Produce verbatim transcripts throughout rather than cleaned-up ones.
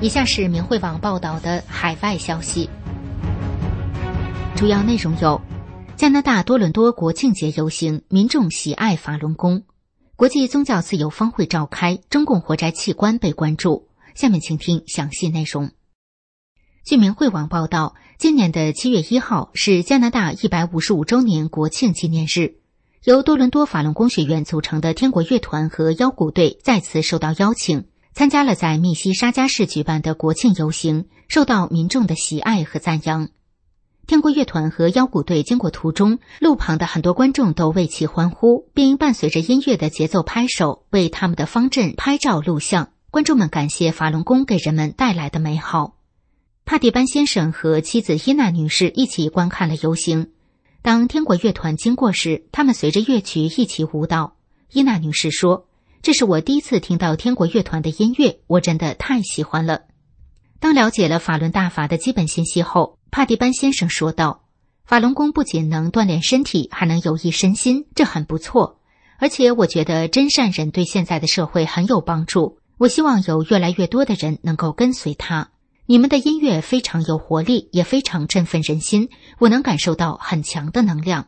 以下是明慧网报道的海外消息，主要内容有：加拿大多伦多国庆节游行，民众喜爱法轮功；国际宗教自由峰会召开，中共活摘器官被关注。下面请听详细内容。据明慧网报道，今年的七月一号是加拿大一百五十五周年国庆纪念日，由多伦多法轮功学院组成的天国乐团和腰鼓队再次受到邀请，参加了在密西沙加市举办的国庆游行，受到民众的喜爱和赞扬。天国乐团和腰鼓队经过途中，路旁的很多观众都为其欢呼，并伴随着音乐的节奏拍手，为他们的方阵拍照录像。观众们感谢法轮功给人们带来的美好。帕蒂班先生和妻子伊娜女士一起观看了游行。当天国乐团经过时，他们随着乐曲一起舞蹈。伊娜女士说：“这是我第一次听到天国乐团的音乐，我真的太喜欢了。”当了解了法轮大法的基本信息后，帕蒂班先生说道：“法轮功不仅能锻炼身体，还能有益身心，这很不错。而且我觉得真善人对现在的社会很有帮助，我希望有越来越多的人能够跟随他。你们的音乐非常有活力，也非常振奋人心，我能感受到很强的能量。”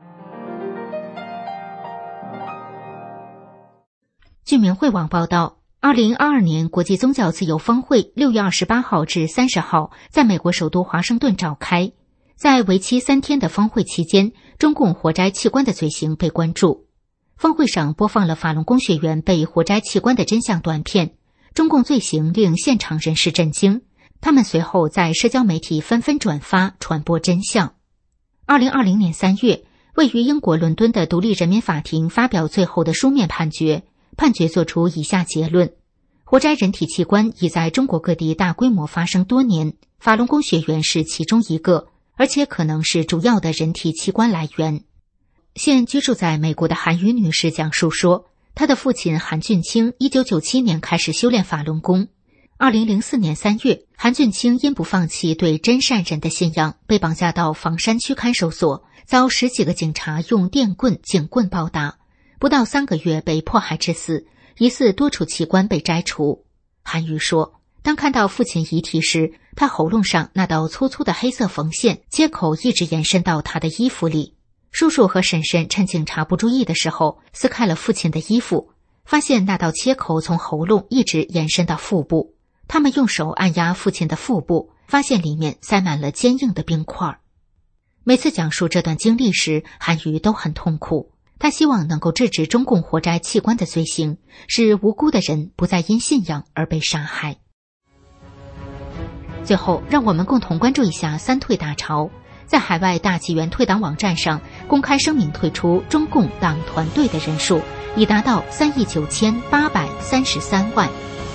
据明慧网报道，二零二二年国际宗教自由峰会六月二十八号至三十号在美国首都华盛顿召开。在为期三天的峰会期间，中共活摘器官的罪行被关注。峰会上播放了法轮功学员被活摘器官的真相短片，中共罪行令现场人士震惊。他们随后在社交媒体纷纷转发传播真相。二零二零年三月，位于英国伦敦的独立人民法庭发表最后的书面判决，判决作出以下结论：活摘人体器官已在中国各地大规模发生多年，法轮功学员是其中一个，而且可能是主要的人体器官来源。现居住在美国的韩瑜女士讲述说，她的父亲韩俊清一九九七年开始修炼法轮功。二零零四年三月，韩俊清因不放弃对真善人的信仰，被绑架到房山区看守所，遭十几个警察用电棍、警棍暴打，不到三个月被迫害致死，疑似多处器官被摘除。韩瑜说，当看到父亲遗体时，他喉咙上那道粗粗的黑色缝线切口一直延伸到他的衣服里。叔叔和婶婶趁警察不注意的时候，撕开了父亲的衣服，发现那道切口从喉咙一直延伸到腹部。他们用手按压父亲的腹部，发现里面塞满了坚硬的冰块。每次讲述这段经历时，韩瑜都很痛苦。他希望能够制止中共活摘器官的罪行，使无辜的人不再因信仰而被杀害。最后，让我们共同关注一下三退大潮。在海外大纪元退党网站上公开声明，退出中共党团队的人数已达到三亿九千八百三十三万。